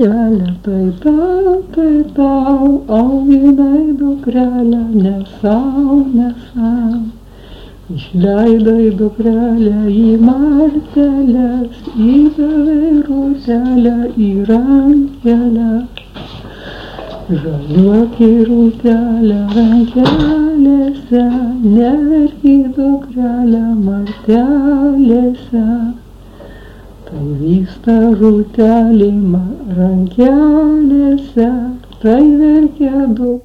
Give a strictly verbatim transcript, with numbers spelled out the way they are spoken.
Kelia tai tau, tai tau, auginai dukrelę, ne sau, ne sau. Išleidai dukrelę į marteles, įdavai rūtelę į rankelę. Žaliuokį rūtelę rankelėse, neverki dukrelę martelėse. Tai vyksta rūtelė rankelėse, tai verkia dukrelė.